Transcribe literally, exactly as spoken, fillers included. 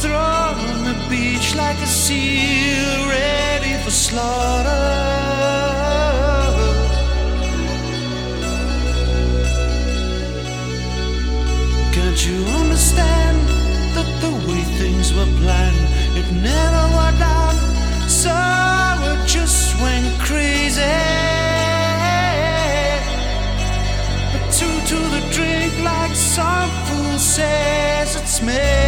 thrown on the beach like a seal ready for slaughter. Can't you understand that the way things were planned, it never worked out, so it just went crazy. But two to the drink like some fool says it's me.